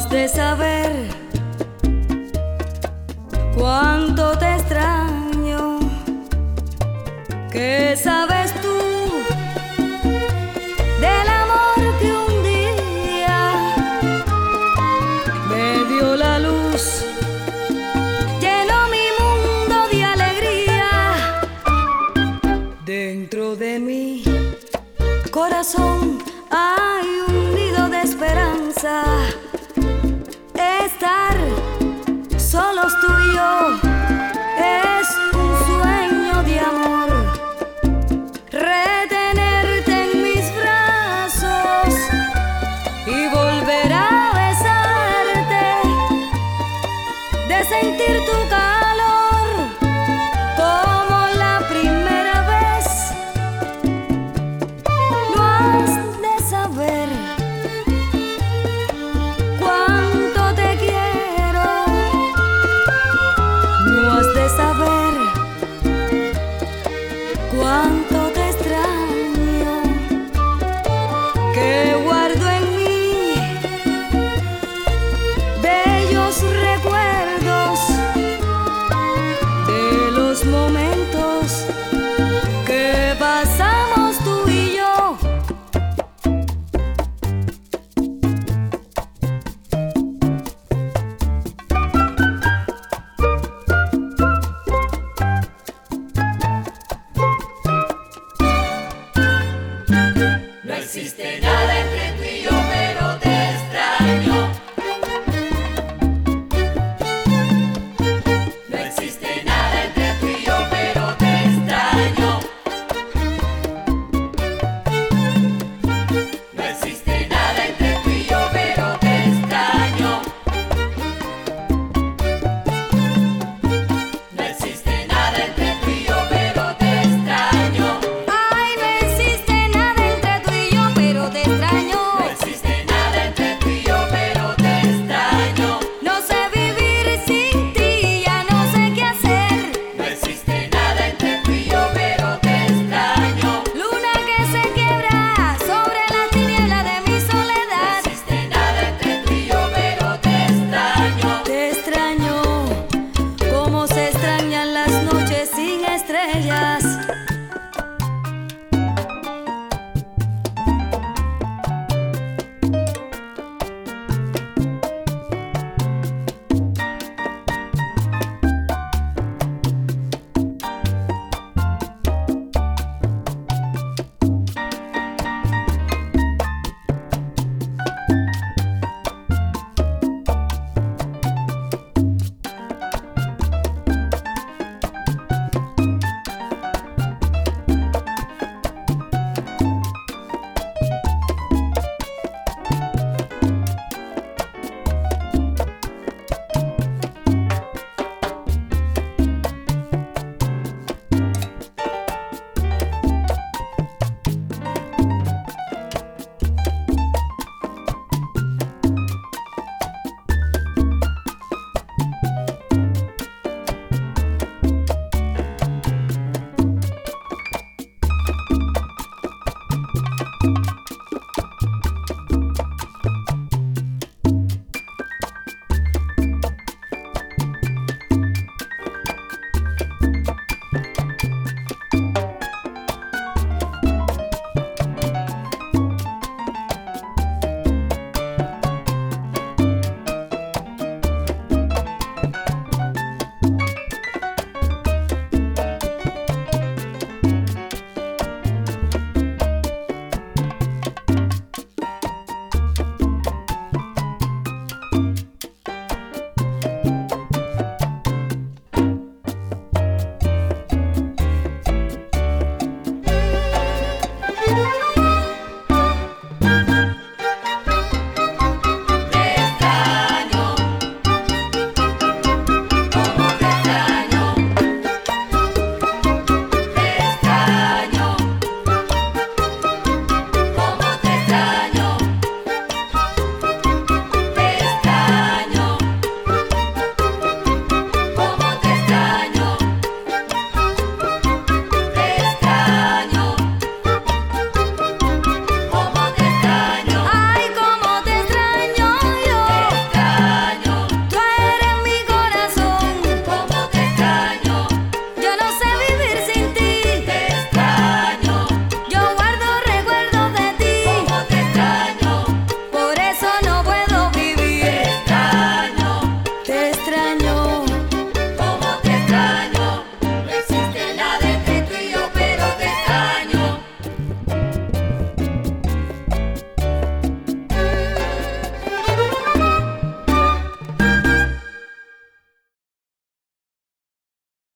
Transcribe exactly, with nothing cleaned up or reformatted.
has de saber cuánto te extraño. ¿Qué sabes tú del amor que un día me dio la luz, llenó mi mundo de alegría? Dentro de mi corazón hay un nido de esperanza. Estar solos tú y yo es un sueño de amor. Retenerte en mis brazos y volver a besarte, de sentir tu calor como la primera vez. No has de saber cuánto te quiero, no has de saber cuánto te extraño, que guardo en mí bellos recuerdos de los momentos que pasamos tú y yo. No existe nada entre tú y yo, pero te extraño. No existe nada entre tú y yo, pero te extraño. No existe nada entre tú y yo, pero te extraño. No existe nada entre tú y yo, pero te extraño. Ay, no existe nada entre tú y yo, pero te extraño. No existe nada entre tú y yo, pero te extraño. No sé vivir sin ti, ya no sé qué hacer. No existe nada entre tú y yo, pero te extraño. Luna que se quiebra sobre la tiniebla de mi No soledad. existe nada entre tú y yo, pero te extraño. Te extraño como se extrañan las noches sin estrellas.